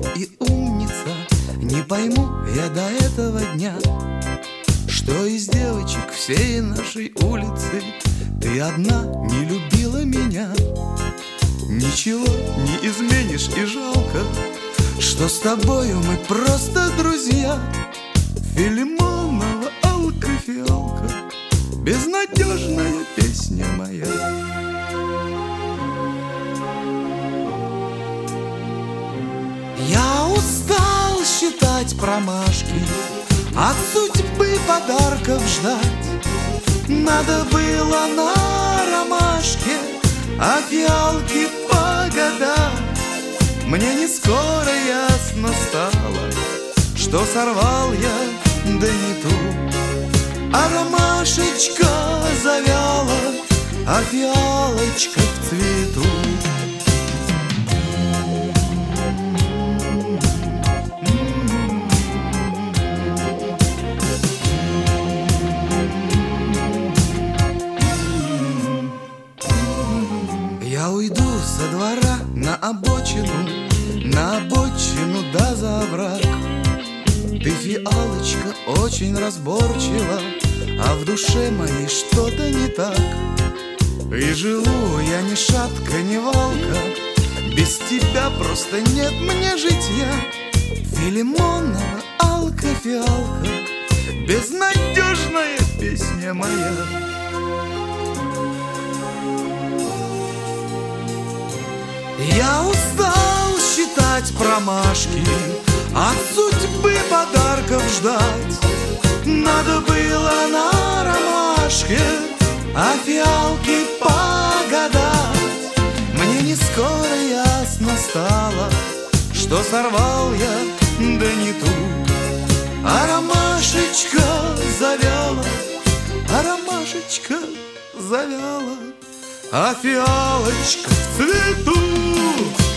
и умница. Не пойму я до этого дня, что из девочек всей нашей улицы ты одна не любила меня. Ничего не изменишь и жалко, что с тобою мы просто друзья. Филимонова, алка, фиалка, безнадежная песня моя. Я устал считать промашки, от судьбы подарков ждать. Надо было на ромашке, а фиалки погадать. Мне не скоро ясно стало, что сорвал я, да не ту. А ромашечка завяла, а фиалочка в цвету. Я уйду со двора на обочину да за овраг. Ты, фиалочка, очень разборчива, а в душе моей что-то не так. И живу я ни шатка, ни валка, без тебя просто нет мне житья. Филимонова, алка, фиалка, безнадежная песня моя. Я устал считать промашки, от судьбы подарков ждать. Надо было на ромашке, а фиалки погадать. Мне не скоро ясно стало, что сорвал я, да не ту. А ромашечка завяла, а ромашечка завяла, а фиалочка в цвету.